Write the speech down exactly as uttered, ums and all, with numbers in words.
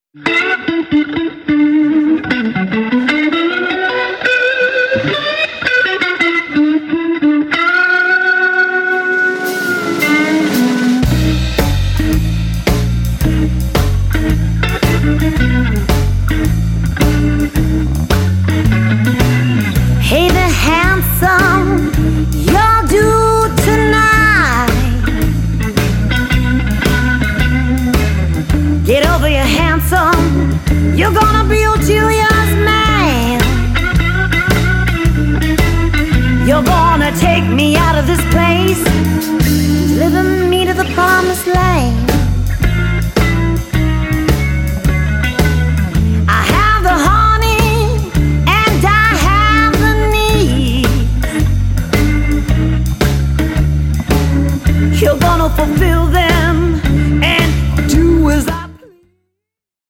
Hey there, handsome, you're due tonight. Get over your handsome, you're gonna be a curious man. You're gonna take me out of this place, deliver me to the promised land.